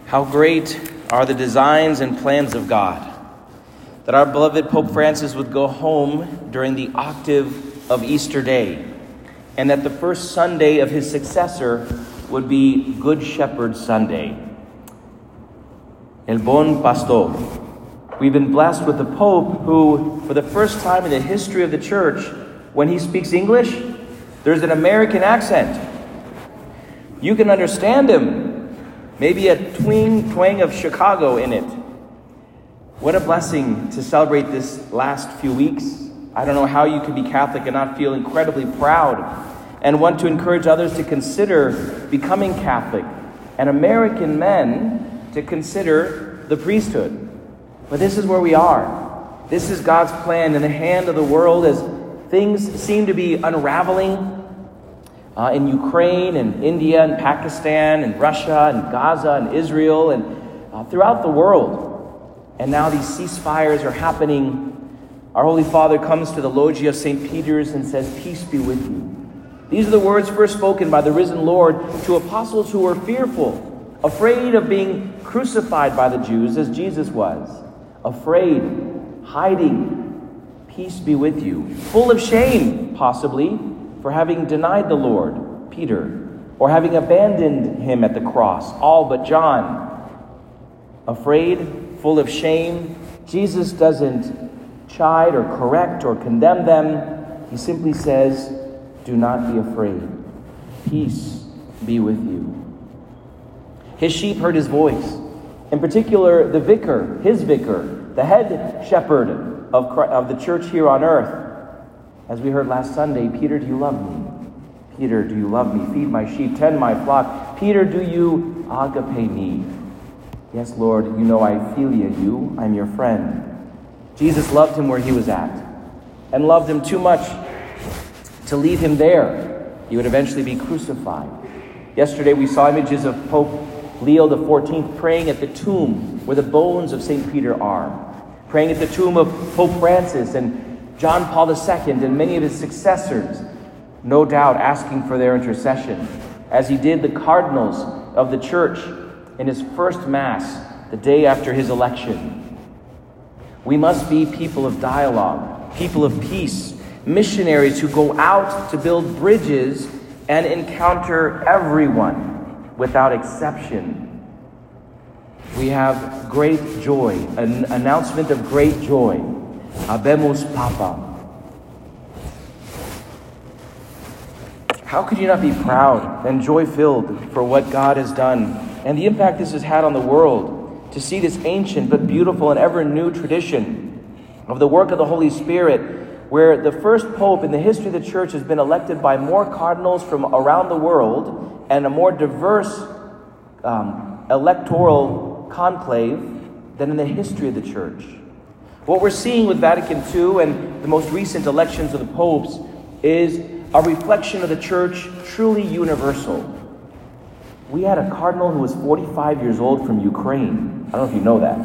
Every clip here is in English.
How great are the designs and plans of God, that our beloved Pope Francis would go home during the octave of Easter Day, and that the first Sunday of his successor would be Good Shepherd Sunday. El Bon Pastor. We've been blessed with the Pope who, for the first time in the history of the Church, when he speaks English, there's an American accent. You can understand him. Maybe a twang of Chicago in it. What a blessing to celebrate this last few weeks. I don't know how you could be Catholic and not feel incredibly proud and want to encourage others to consider becoming Catholic and American men to consider the priesthood. But this is where we are. This is God's plan in the hand of the world as things seem to be unraveling in Ukraine and India and Pakistan and Russia and Gaza and Israel and throughout the world. And now these ceasefires are happening. Our Holy Father comes to the loggia of St. Peter's and says, "Peace be with you." These are the words first spoken by the risen Lord to apostles who were fearful, afraid of being crucified by the Jews as Jesus was, afraid, hiding. Peace be with you. Full of shame, possibly, for having denied the Lord, Peter, or having abandoned him at the cross, all but John. Afraid, full of shame, Jesus doesn't chide or correct or condemn them. He simply says, "Do not be afraid. Peace be with you." His sheep heard his voice. In particular, the vicar, his vicar, the head shepherd of the church here on earth. As we heard last Sunday, "Peter, do you love me? Peter, do you love me? Feed my sheep, tend my flock. Peter, do you agape me?" Yes, Lord, you know I philia you. I'm your friend. Jesus loved him where he was at and loved him too much to leave him there. He would eventually be crucified. Yesterday we saw images of Pope Leo XIV praying at the tomb where the bones of St. Peter are, praying at the tomb of Pope Francis and John Paul II and many of his successors, no doubt asking for their intercession, as he did the cardinals of the church in his first Mass the day after his election. We must be people of dialogue, people of peace, missionaries who go out to build bridges and encounter everyone without exception. We have great joy, an announcement of great joy. Habemus Papa. How could you not be proud and joy-filled for what God has done and the impact this has had on the world, to see this ancient but beautiful and ever-new tradition of the work of the Holy Spirit, where the first pope in the history of the church has been elected by more cardinals from around the world and a more diverse electoral conclave than in the history of the church. What we're seeing with Vatican II and the most recent elections of the popes is a reflection of the church truly universal. We had a cardinal who was 45 years old from Ukraine. I don't know if you know that.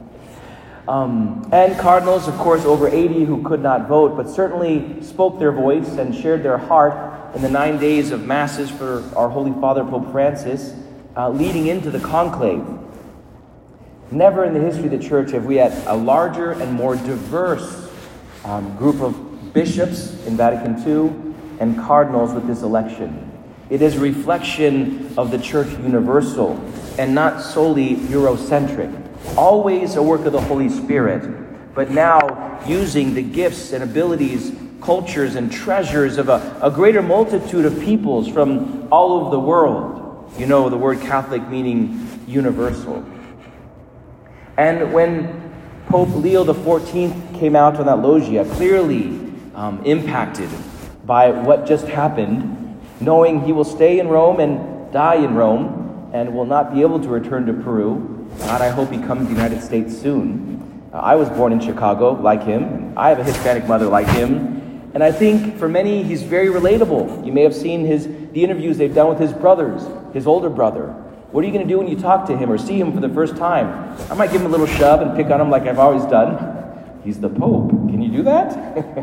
And cardinals, of course, over 80 who could not vote, but certainly spoke their voice and shared their heart in the 9 days of masses for our Holy Father, Pope Francis, leading into the conclave. Never in the history of the church have we had a larger and more diverse group of bishops in Vatican II and cardinals with this election. It is a reflection of the church universal and not solely Eurocentric. Always a work of the Holy Spirit, but now using the gifts and abilities, cultures and treasures of a greater multitude of peoples from all over the world. You know, the word Catholic meaning universal. And when Pope Leo XIV came out on that loggia, clearly impacted by what just happened, knowing he will stay in Rome and die in Rome and will not be able to return to Peru. God, I hope he comes to the United States soon. I was born in Chicago, like him. I have a Hispanic mother like him. And I think for many, he's very relatable. You may have seen the interviews they've done with his brothers, his older brother. What are you going to do when you talk to him or see him for the first time? I might give him a little shove and pick on him like I've always done. He's the Pope. Can you do that?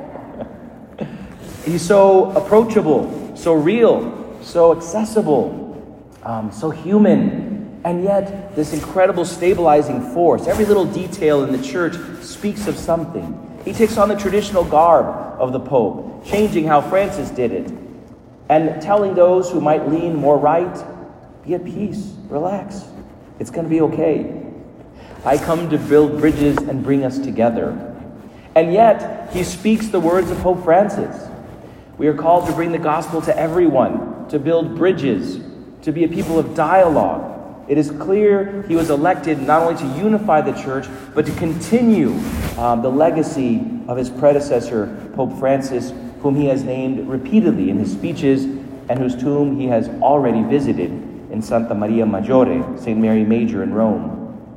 He's so approachable, so real, so accessible, so human. And yet, this incredible stabilizing force, every little detail in the church speaks of something. He takes on the traditional garb of the Pope, changing how Francis did it, and telling those who might lean more right, be at peace, relax, it's going to be okay. I come to build bridges and bring us together. And yet, he speaks the words of Pope Francis. We are called to bring the gospel to everyone, to build bridges, to be a people of dialogue. It is clear he was elected not only to unify the church, but to continue the legacy of his predecessor, Pope Francis, whom he has named repeatedly in his speeches and whose tomb he has already visited in Santa Maria Maggiore, St. Mary Major in Rome.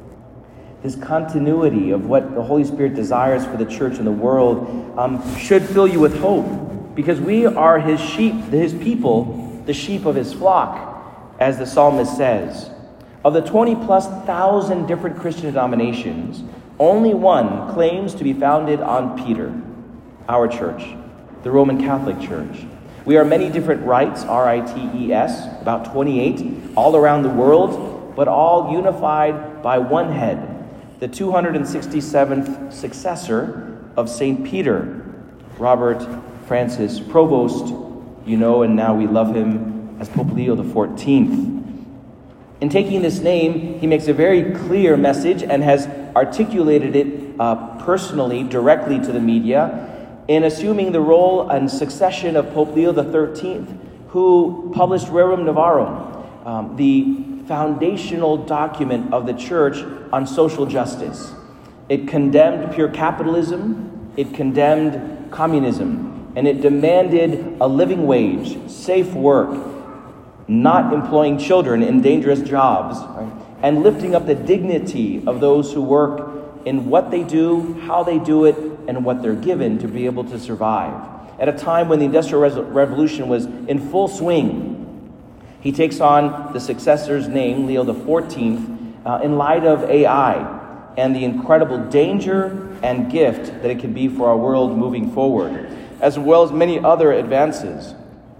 This continuity of what the Holy Spirit desires for the church and the world should fill you with hope, because we are his sheep, his people, the sheep of his flock, as the psalmist says. Of the 20,000+ different Christian denominations, only one claims to be founded on Peter, our church, the Roman Catholic Church. We are many different rites, R-I-T-E-S, about 28, all around the world, but all unified by one head, the 267th successor of St. Peter, Robert Francis Provost, and now we love him as Pope Leo XIV. In taking this name, he makes a very clear message and has articulated it personally, directly to the media, in assuming the role and succession of Pope Leo XIII, who published Rerum Novarum, the foundational document of the church on social justice. It condemned pure capitalism, it condemned communism, and it demanded a living wage, safe work, not employing children in dangerous jobs, right? And lifting up the dignity of those who work in what they do, how they do it, and what they're given to be able to survive. At a time when the Industrial Revolution was in full swing, he takes on the successor's name, Leo XIV, in light of AI and the incredible danger and gift that it can be for our world moving forward, as well as many other advances.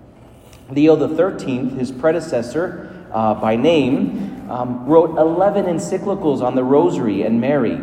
Leo XIII, his predecessor by name, wrote 11 encyclicals on the Rosary and Mary.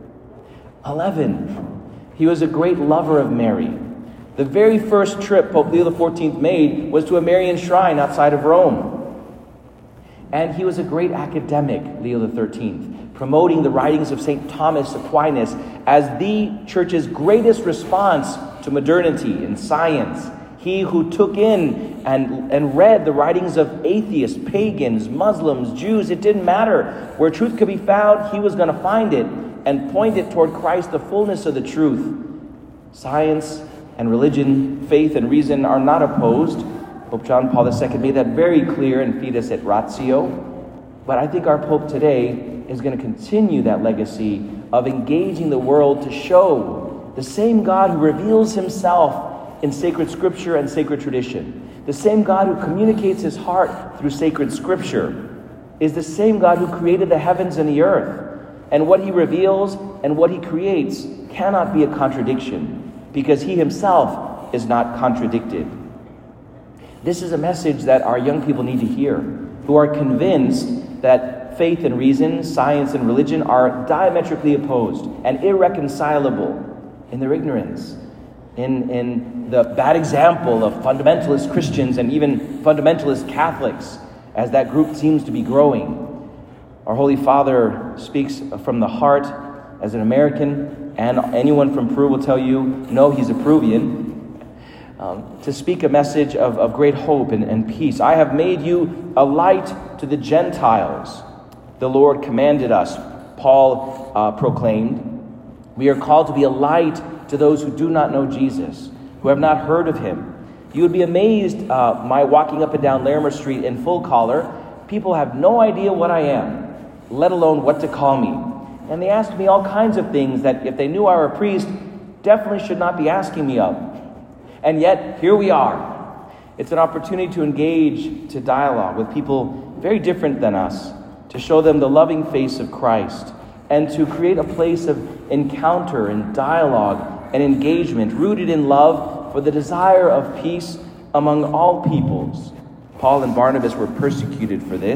11. He was a great lover of Mary. The very first trip Pope Leo XIV made was to a Marian shrine outside of Rome. And he was a great academic, Leo XIII, promoting the writings of St. Thomas Aquinas as the church's greatest response to modernity and science. He who took in and read the writings of atheists, pagans, Muslims, Jews, it didn't matter. Where truth could be found, he was going to find it and point it toward Christ, the fullness of the truth. Science and religion, faith and reason are not opposed. Pope John Paul II made that very clear in Fides et Ratio. But I think our Pope today is going to continue that legacy of engaging the world to show the same God who reveals himself in sacred scripture and sacred tradition, the same God who communicates his heart through sacred scripture, is the same God who created the heavens and the earth. And what he reveals and what he creates cannot be a contradiction, because he himself is not contradicted. This is a message that our young people need to hear, who are convinced that faith and reason, science and religion are diametrically opposed and irreconcilable in their ignorance, in the bad example of fundamentalist Christians and even fundamentalist Catholics, as that group seems to be growing. Our Holy Father speaks from the heart as an American, and anyone from Peru will tell you, no, he's a Peruvian, to speak a message of great hope and peace. I have made you a light to the Gentiles, the Lord commanded us, Paul proclaimed. We are called to be a light to those who do not know Jesus, who have not heard of him. You would be amazed, my walking up and down Larimer Street in full collar. People have no idea what I am, let alone what to call me. And they ask me all kinds of things that if they knew I were a priest, definitely should not be asking me of. And yet, here we are. It's an opportunity to engage, to dialogue with people very different than us, to show them the loving face of Christ, and to create a place of encounter and dialogue and engagement rooted in love for the desire of peace among all peoples. Paul and Barnabas were persecuted for this,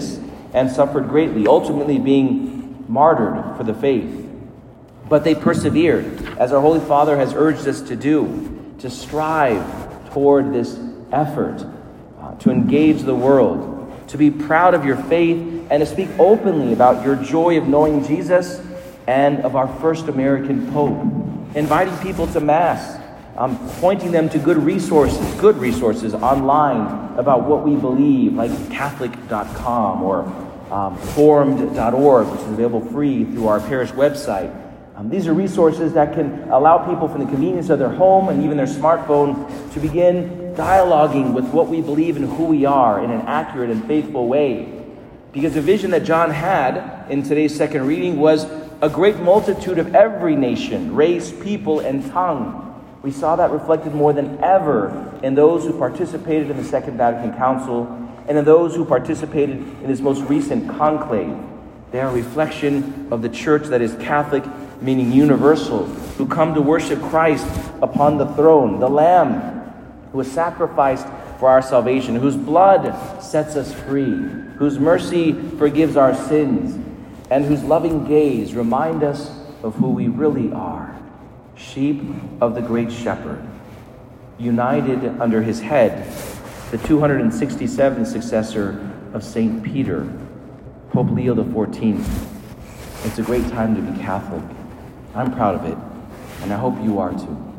and suffered greatly, ultimately being martyred for the faith. But they persevered, as our Holy Father has urged us to do, to strive toward this effort, to engage the world, to be proud of your faith, and to speak openly about your joy of knowing Jesus and of our first American Pope, inviting people to Mass, pointing them to good resources online about what we believe, like Catholic.com or Formed.org, which is available free through our parish website. These are resources that can allow people from the convenience of their home and even their smartphone to begin dialoguing with what we believe and who we are in an accurate and faithful way. Because the vision that John had in today's second reading was a great multitude of every nation, race, people, and tongue. We saw that reflected more than ever in those who participated in the Second Vatican Council and in those who participated in this most recent conclave. They are a reflection of the church that is Catholic, meaning universal, who come to worship Christ upon the throne, the Lamb who was sacrificed for our salvation, whose blood sets us free, whose mercy forgives our sins, and whose loving gaze remind us of who we really are, sheep of the great shepherd, united under his head, the 267th successor of St. Peter, Pope Leo XIV. It's a great time to be Catholic. I'm proud of it, and I hope you are too.